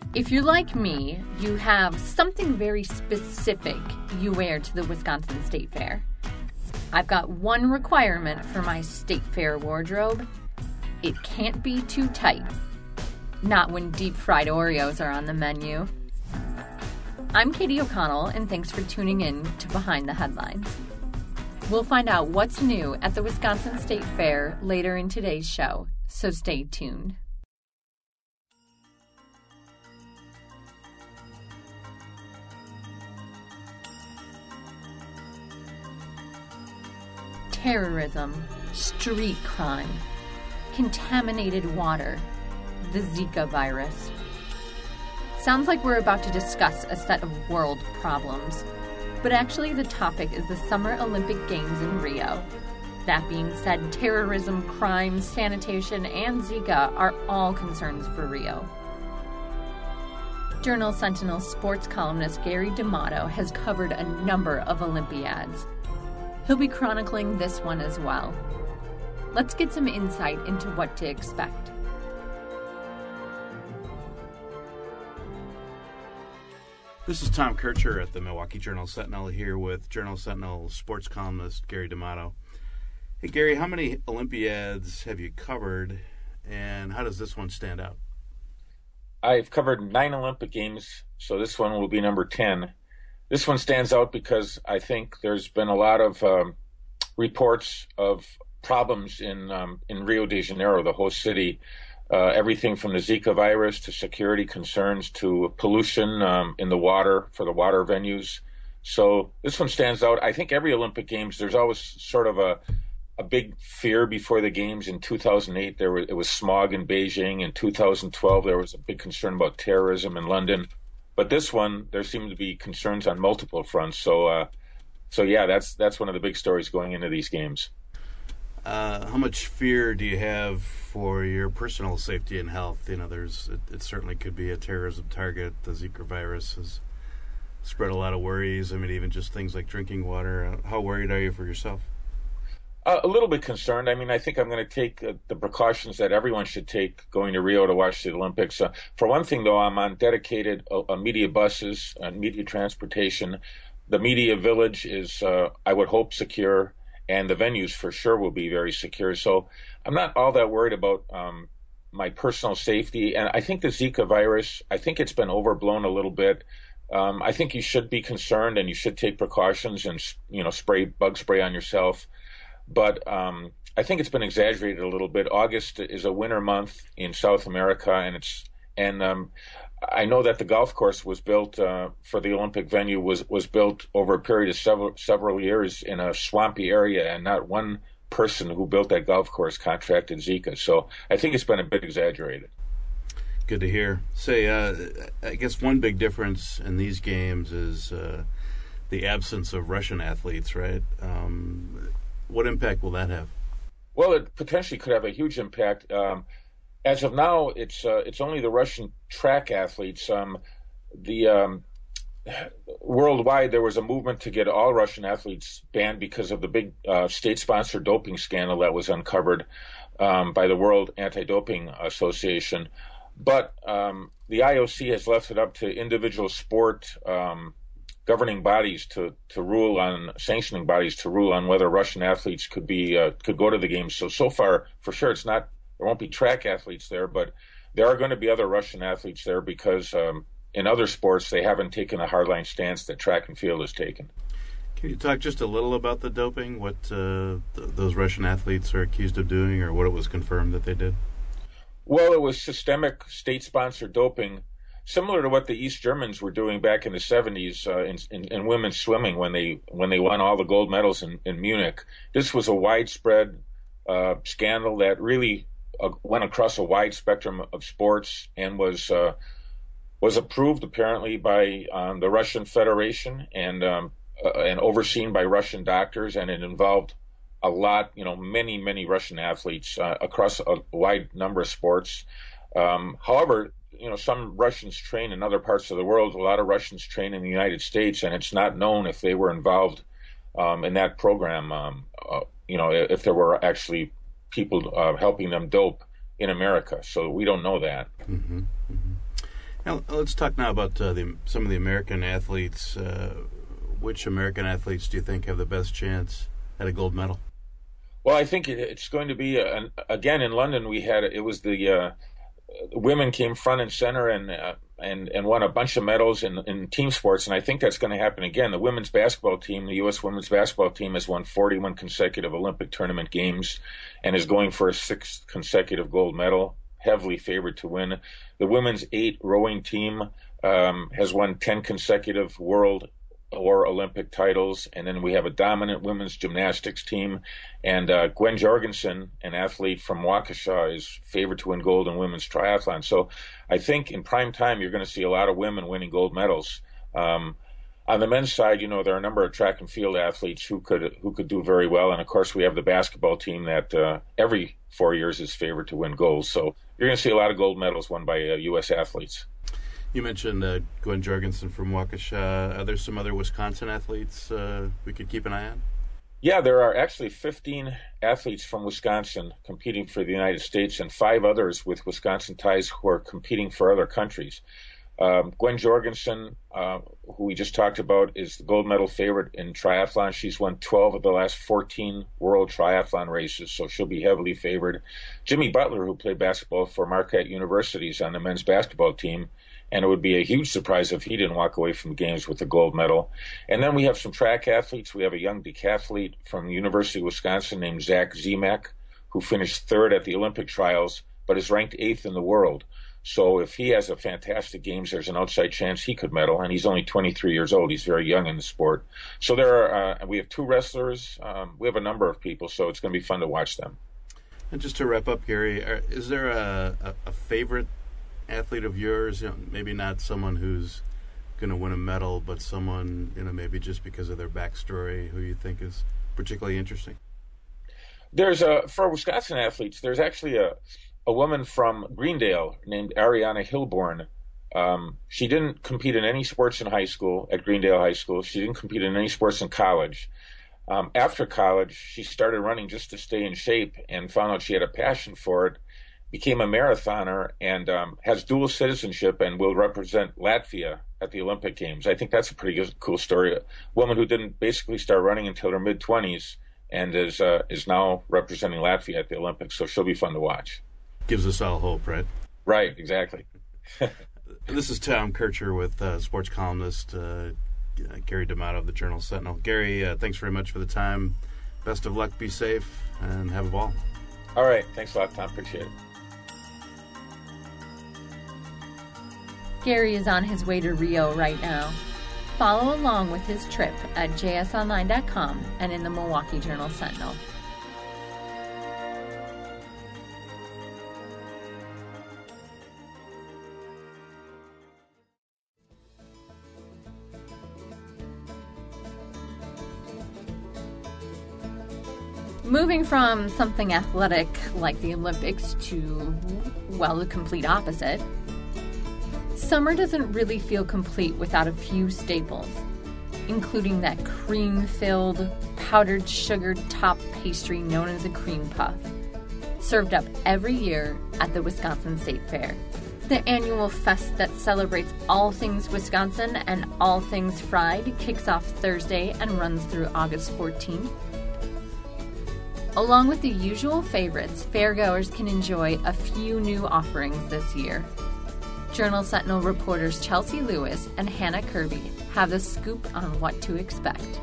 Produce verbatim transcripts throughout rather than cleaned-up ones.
If you're like me, you have something very specific you wear to the Wisconsin State Fair. I've got one requirement for my State Fair wardrobe. It can't be too tight. Not when deep-fried Oreos are on the menu. I'm Katie O'Connell, and thanks for tuning in to Behind the Headlines. We'll find out what's new at the Wisconsin State Fair later in today's show, so stay tuned. Terrorism, street crime, contaminated water, the Zika virus. Sounds like we're about to discuss a set of world problems, but actually the topic is the Summer Olympic Games in Rio. That being said, terrorism, crime, sanitation, and Zika are all concerns for Rio. Journal Sentinel sports columnist Gary D'Amato has covered a number of Olympiads. He'll be chronicling this one as well. Let's get some insight into what to expect. This is Tom Kircher at the Milwaukee Journal Sentinel here with Journal Sentinel sports columnist Gary D'Amato. Hey Gary, how many Olympiads have you covered, and how does this one stand out? I've covered nine Olympic Games, so this one will be number ten. This one stands out because I think there's been a lot of um, reports of problems in um, in Rio de Janeiro, the host city. Uh, everything from the Zika virus to security concerns to pollution um, in the water for the water venues. So this one stands out. I think every Olympic Games, there's always sort of a a big fear before the Games. In two thousand eight, there was, it was smog in Beijing. In two thousand twelve, there was a big concern about terrorism in London. But this one, there seem to be concerns on multiple fronts. So, uh, so yeah, that's that's one of the big stories going into these games. Uh, how much fear do you have for your personal safety and health? You know, there's it, it certainly could be a terrorism target. The Zika virus has spread a lot of worries. I mean, even just things like drinking water. How worried are you for yourself? Uh, a little bit concerned. I mean, I think I'm going to take uh, the precautions that everyone should take going to Rio to watch the Olympics. Uh, for one thing, though, I'm on dedicated uh, media buses and media transportation. The media village is, uh, I would hope, secure, and the venues for sure will be very secure. So I'm not all that worried about um, my personal safety. And I think the Zika virus, I think it's been overblown a little bit. Um, I think you should be concerned and you should take precautions and, you know, spray bug spray on yourself. But um, I think it's been exaggerated a little bit. August is a winter month in South America, and it's and um, I know that the golf course was built uh, for the Olympic venue was was built over a period of several several years in a swampy area, and not one person who built that golf course contracted Zika. So I think it's been a bit exaggerated. Good to hear. Say, uh, I guess one big difference in these games is uh, the absence of Russian athletes, right? Um, What impact will that have? Well, it potentially could have a huge impact. Um, as of now, it's uh, it's only the Russian track athletes. Um, the um, worldwide, there was a movement to get all Russian athletes banned because of the big uh, state-sponsored doping scandal that was uncovered um, by the World Anti-Doping Association. But um, the I O C has left it up to individual sport um, governing bodies to, to rule on, sanctioning bodies to rule on whether Russian athletes could be uh, could go to the games. So so far, for sure, it's not there won't be track athletes there, but there are going to be other Russian athletes there because um, in other sports they haven't taken a hardline stance that track and field has taken. Can you talk just a little about the doping? What uh, th- those Russian athletes are accused of doing, or what it was confirmed that they did? Well, it was systemic state-sponsored doping, similar to what the East Germans were doing back in the seventies uh, in, in, in women's swimming when they when they won all the gold medals in, in Munich. This was a widespread uh, scandal that really uh, went across a wide spectrum of sports and was uh, was approved apparently by um, the Russian Federation and um, uh, and overseen by Russian doctors, and it involved a lot, you know, many many Russian athletes uh, across a wide number of sports. Um, however, you know, some Russians train in other parts of the world. A lot of Russians train in the United States, and it's not known if they were involved um, in that program. Um, uh, you know, if there were actually people uh, helping them dope in America. So we don't know that. Mm-hmm. Mm-hmm. Now, let's talk now about uh, the, some of the American athletes. Uh, which American athletes do you think have the best chance at a gold medal? Well, I think it's going to be, a, an, again, in London, we had, it was the uh, women came front and center and uh, and and won a bunch of medals in, in team sports, and I think that's going to happen again. The women's basketball team, the U S women's basketball team, has won forty-one consecutive Olympic tournament games and is going for a sixth consecutive gold medal, heavily favored to win. The women's eight rowing team um, has won ten consecutive world or Olympic titles, and then we have a dominant women's gymnastics team, and uh, Gwen Jorgensen, an athlete from Waukesha, is favored to win gold in women's triathlon. So I think in prime time you're going to see a lot of women winning gold medals. Um, on the men's side, you know, there are a number of track and field athletes who could who could do very well, and of course we have the basketball team that uh, every four years is favored to win gold. So you're going to see a lot of gold medals won by uh, U S athletes. You mentioned uh, Gwen Jorgensen from Waukesha. Are there some other Wisconsin athletes uh, we could keep an eye on? Yeah, there are actually fifteen athletes from Wisconsin competing for the United States and five others with Wisconsin ties who are competing for other countries. Um, Gwen Jorgensen, uh, who we just talked about, is the gold medal favorite in triathlon. She's won twelve of the last fourteen world triathlon races, so she'll be heavily favored. Jimmy Butler, who played basketball for Marquette University, is on the men's basketball team, and it would be a huge surprise if he didn't walk away from games with a gold medal. And then we have some track athletes. We have a young decathlete from the University of Wisconsin named Zach Zemek, who finished third at the Olympic trials, but is ranked eighth in the world. So if he has a fantastic games, there's an outside chance he could medal, and he's only twenty-three years old. He's very young in the sport. So there are, uh, we have two wrestlers. Um, we have a number of people, so it's going to be fun to watch them. And just to wrap up, Gary, are, is there a, a, a favorite athlete of yours? You know, maybe not someone who's going to win a medal, but someone, you know, maybe just because of their backstory, who you think is particularly interesting? There's a, for Wisconsin athletes, there's actually a, a woman from Greendale named Ariana Hilborn. Um, she didn't compete in any sports in high school, at Greendale High School. She didn't compete in any sports in college. Um, after college, she started running just to stay in shape and found out she had a passion for it, became a marathoner, and um, has dual citizenship and will represent Latvia at the Olympic Games. I think that's a pretty good, cool story. A woman who didn't basically start running until her mid-twenties and is uh, is now representing Latvia at the Olympics, so she'll be fun to watch. Gives us all hope, right? Right, exactly. This is Tom Kircher with uh, sports columnist uh, Gary D'Amato of the Journal Sentinel. Gary, uh, thanks very much for the time. Best of luck, be safe, and have a ball. All right, thanks a lot, Tom. Appreciate it. Gary is on his way to Rio right now. Follow along with his trip at j s online dot com and in the Milwaukee Journal Sentinel. Moving from something athletic like the Olympics to, well, the complete opposite. Summer doesn't really feel complete without a few staples, including that cream-filled, powdered sugar top pastry known as a cream puff, served up every year at the Wisconsin State Fair. The annual fest that celebrates all things Wisconsin and all things fried kicks off Thursday and runs through August fourteenth. Along with the usual favorites, fairgoers can enjoy a few new offerings this year. Journal Sentinel reporters Chelsea Lewis and Hannah Kirby have the scoop on what to expect.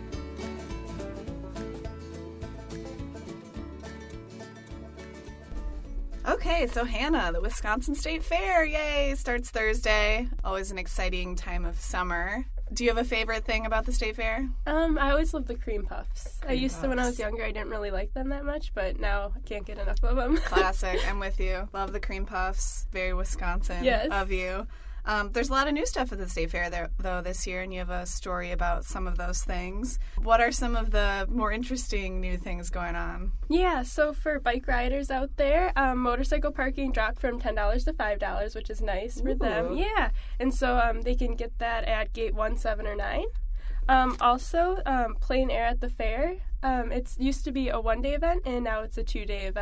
Okay, so Hannah, the Wisconsin State Fair, yay, starts Thursday. Always an exciting time of summer. Do you have a favorite thing about the State Fair? Um, I always love the cream puffs. Cream I used puffs. to when I was younger. I didn't really like them that much, but now I can't get enough of them. Classic. I'm with you. Love the cream puffs. Very Wisconsin Yes. of you. Um, there's a lot of new stuff at the State Fair, there, though, this year, and you have a story about some of those things. What are some of the more interesting new things going on? Yeah, so for bike riders out there, um, motorcycle parking dropped from ten dollars to five dollars, which is nice for Ooh. them. Yeah, and so um, they can get that at gate one, seven, or nine. Um, also, um, plein air at the fair. Um, it used to be a one-day event, and now it's a two-day event.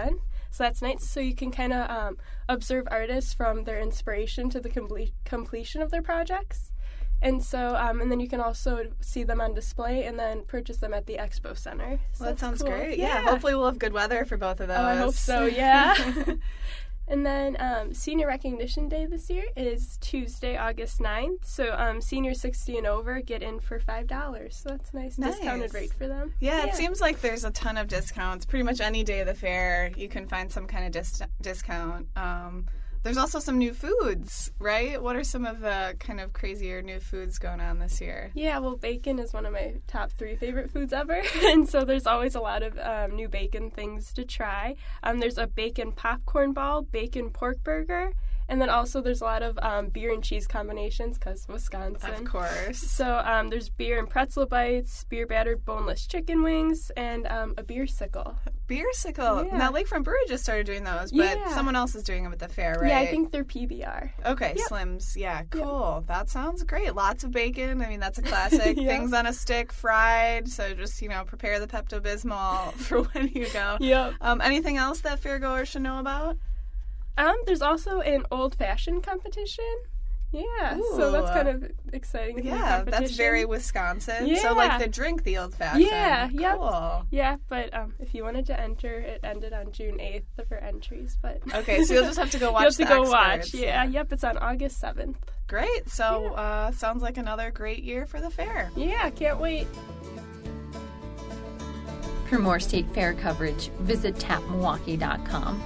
So that's nice. So you can kind of um, observe artists from their inspiration to the comple- completion of their projects. And so, um, and then you can also see them on display and then purchase them at the Expo Center. So Well, that sounds cool. great. Yeah. yeah. Hopefully we'll have good weather for both of those. Oh, I hope so, yeah. And then um, Senior Recognition Day this year is Tuesday, August ninth. So um, seniors sixty and over get in for five dollars. So that's a nice, Nice. discounted rate for them. Yeah, it seems like there's a ton of discounts. Pretty much any day of the fair, you can find some kind of dis- discount. Um, there's also some new foods, right? What are some of the kind of crazier new foods going on this year? Yeah, well, bacon is one of my top three favorite foods ever. And so there's always a lot of um, new bacon things to try. Um, there's a bacon popcorn ball, bacon pork burger, and then also there's a lot of um, beer and cheese combinations because Wisconsin. Of course. So um, there's beer and pretzel bites, beer battered boneless chicken wings, and um, a beer sickle. Beersicle. Yeah. Now, Lakefront Brewery just started doing those, but Yeah. someone else is doing them at the fair, right? Yeah, I think they're P B R. Okay, Yep. Slims. Yeah, cool. That sounds great. Lots of bacon. I mean, that's a classic. Yeah. Things on a stick, fried. So just, you know, prepare the Pepto-Bismol for when you go. Yep. Um, anything else that fairgoers should know about? Um, there's also an old-fashioned competition. Yeah, so that's Ooh. kind of exciting. new Yeah, that's competition. very Wisconsin. Yeah. So, like the drink, the old-fashioned. Yeah, yep. Cool. Yeah, but um, if you wanted to enter, it ended on June eighth for entries. But Okay, so you'll just have to go watch you have to the go experts. watch. Yeah, yep, it's on August seventh. Great. So, uh, sounds like another great year for the fair. Yeah, can't wait. For more state fair coverage, visit tap milwaukee dot com.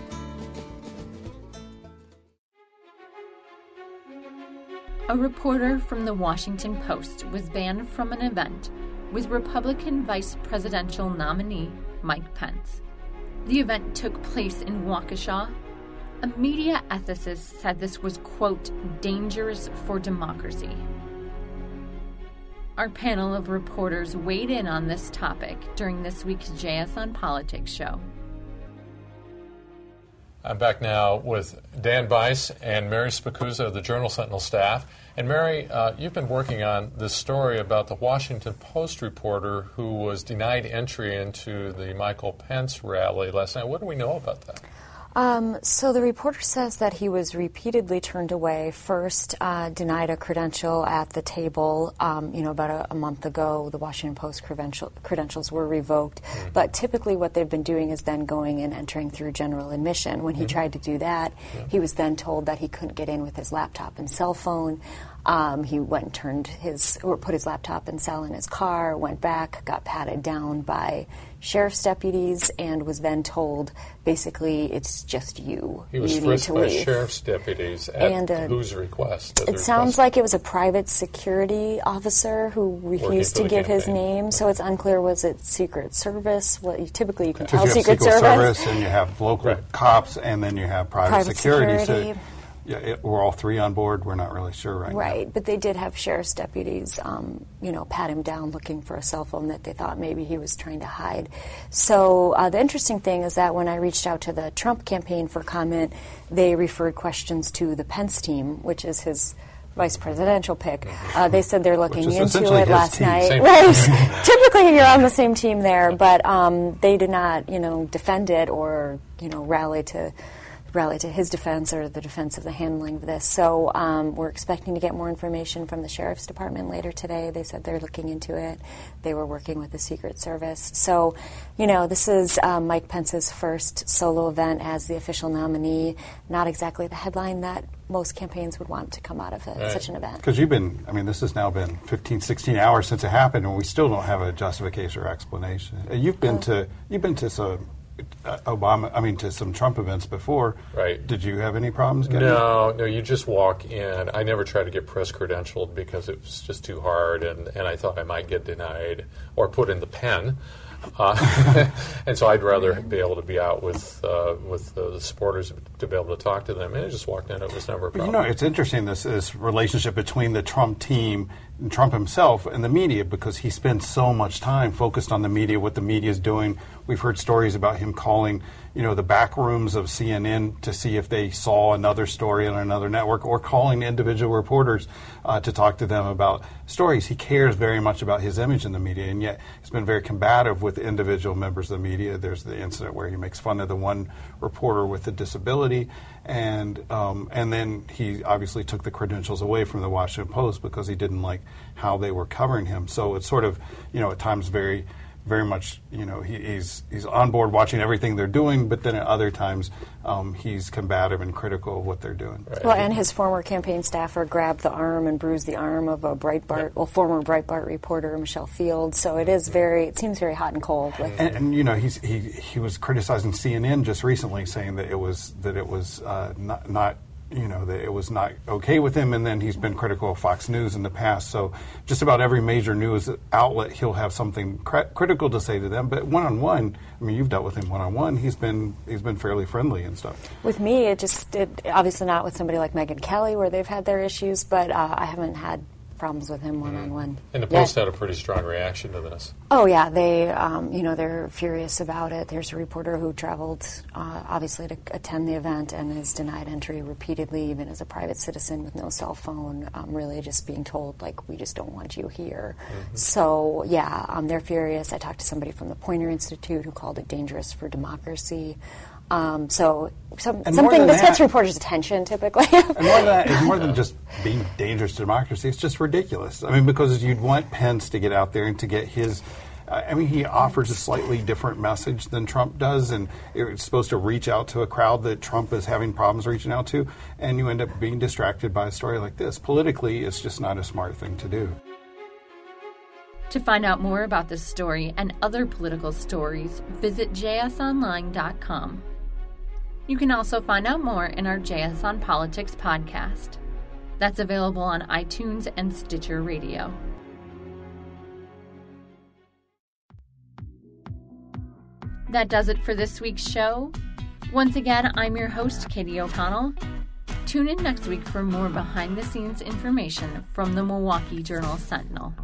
A reporter from the Washington Post was banned from an event with Republican vice presidential nominee Mike Pence. The event took place in Waukesha. A media ethicist said this was, quote, dangerous for democracy. Our panel of reporters weighed in on this topic during this week's J S on Politics show. I'm back now with Dan Bice and Mary Spicuzza of the Journal Sentinel staff. And Mary, uh, you've been working on this story about the Washington Post reporter who was denied entry into the Michael Pence rally last night. What do we know about that? Um, so the reporter says that he was repeatedly turned away. First, uh, denied a credential at the table. Um, you know, about a, a month ago, the Washington Post credential, credentials were revoked. Mm-hmm. But typically what they've been doing is then going and entering through general admission. When he mm-hmm. tried to do that, yeah. he was then told that he couldn't get in with his laptop and cell phone. Um, he went and turned his, or put his laptop and cell in his car, went back, got patted down by sheriff's deputies, and was then told, basically, it's just you. He was you frisked need to by leave. sheriff's deputies at and, uh, whose request? It sounds like it was a private security officer who refused to give his name, so it's unclear, was it Secret Service? What you, typically you can tell you have Secret, Secret Service. Service, and you have local right. cops, and then you have private, private security. security. So, yeah, it, we're all three on board. We're not really sure right, right, now. But they did have sheriff's deputies, um, you know, pat him down looking for a cell phone that they thought maybe he was trying to hide. So uh, the interesting thing is that when I reached out to the Trump campaign for comment, they referred questions to the Pence team, which is his vice presidential pick. Uh, they said they're looking into it last team. night. Same Right. Typically, you're on the same team there, but um, they did not, you know, defend it or, you know, rally to. rally to his defense or the defense of the handling of this. So um, we're expecting to get more information from the Sheriff's Department later today. They said they're looking into it. They were working with the Secret Service. So, you know, this is um, Mike Pence's first solo event as the official nominee. Not exactly the headline that most campaigns would want to come out of a, right. such an event. Because you've been, I mean, this has now been fifteen, sixteen hours since it happened, and we still don't have a justification or explanation. You've been oh. to, you've been to some Obama, I mean, to some Trump events before. Right. Did you have any problems getting No, it? no, you just walk in. I never tried to get press credentialed because it was just too hard, and, and I thought I might get denied or put in the pen. Uh, and so I'd rather be able to be out with uh, with uh, the supporters to be able to talk to them. And I just walked in. It was never a problem. You know, it's interesting, this, this relationship between the Trump team Trump himself and the media, because he spends so much time focused on the media, what the media is doing. We've heard stories about him calling, you know, the back rooms of C N N to see if they saw another story on another network, or calling individual reporters uh, to talk to them about stories. He cares very much about his image in the media, and yet he's been very combative with individual members of the media. There's the incident where he makes fun of the one reporter with a disability, and um, and then he obviously took the credentials away from the Washington Post because he didn't like how they were covering him. So it's sort of, you know, at times very, very much, you know, he, he's he's on board watching everything they're doing, but then at other times um, he's combative and critical of what they're doing. Right. Well, and his former campaign staffer grabbed the arm and bruised the arm of a Breitbart, yep. well, former Breitbart reporter, Michelle Fields. So it is very, it seems very hot and cold. With and, and you know, he's he he was criticizing C N N just recently, saying that it was that it was uh, not not. you know, that it was not okay with him, and then he's been critical of Fox News in the past. So just about every major news outlet, he'll have something cr- critical to say to them. But one-on-one, I mean, you've dealt with him one-on-one, he's been he's been fairly friendly and stuff. With me, it just, it, obviously not with somebody like Megyn Kelly, where they've had their issues, but uh, I haven't had problems with him one-on-one. And the Post yeah. had a pretty strong reaction to this. Oh, yeah. They, um, you know, they're furious about it. There's a reporter who traveled, uh, obviously, to attend the event and is denied entry repeatedly, even as a private citizen with no cell phone, um, really just being told, like, we just don't want you here. Mm-hmm. So, yeah, um, they're furious. I talked to somebody from the Poynter Institute who called it dangerous for democracy. Um, so some, something this that, gets reporters' attention typically. And more than that, it's more than just being dangerous to democracy. It's just ridiculous. I mean, because you'd want Pence to get out there and to get his. Uh, I mean, he offers a slightly different message than Trump does, and it's supposed to reach out to a crowd that Trump is having problems reaching out to, and you end up being distracted by a story like this. Politically, it's just not a smart thing to do. To find out more about this story and other political stories, visit j s online dot com. You can also find out more in our J S on Politics podcast. That's available on iTunes and Stitcher Radio. That does it for this week's show. Once again, I'm your host, Katie O'Connell. Tune in next week for more behind-the-scenes information from the Milwaukee Journal-Sentinel.